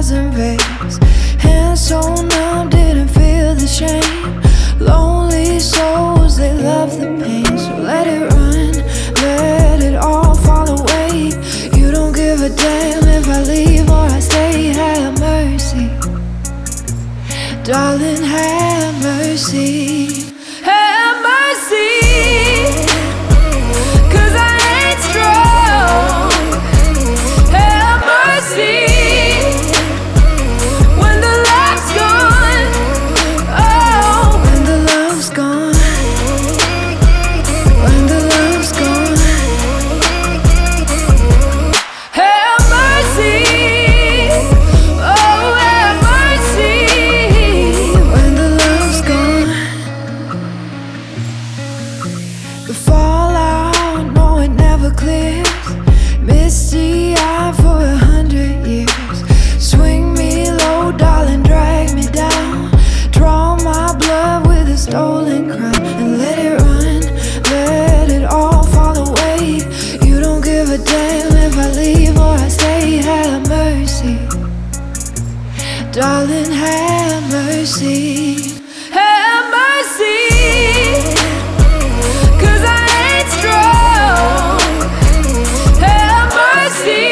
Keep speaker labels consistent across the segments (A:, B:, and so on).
A: thousand veils. Hands so numb, didn't feel the shame. Lonely souls, they love the pain. So let it run, let it all fall away. You don't give a damn if I leave or I stay. Have mercy, darling, have mercy. Have mercy, 'cause I ain't strong. Have mercy when the love's gone. Oh, when the love's gone. When the love's gone. Have mercy. Oh, have mercy when the love's gone. The fallout, no, it never clears. Misty eye for 100 years. Swing me low, darling, drag me down. Draw my blood with a stolen crown and let it run, let it all fall away. You don't give a damn if I leave or I stay. Have mercy, darling, have mercy. Have mercy, 'cause I ain't strong. Have mercy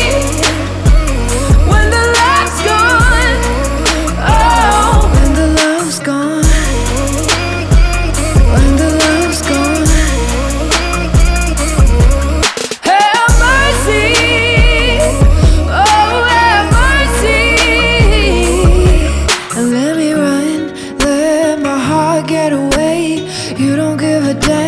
A: when the love's gone. Oh, when the love's gone. When the love's gone. Have mercy. Oh, have mercy. And let me run, let my heart get away. You don't give a damn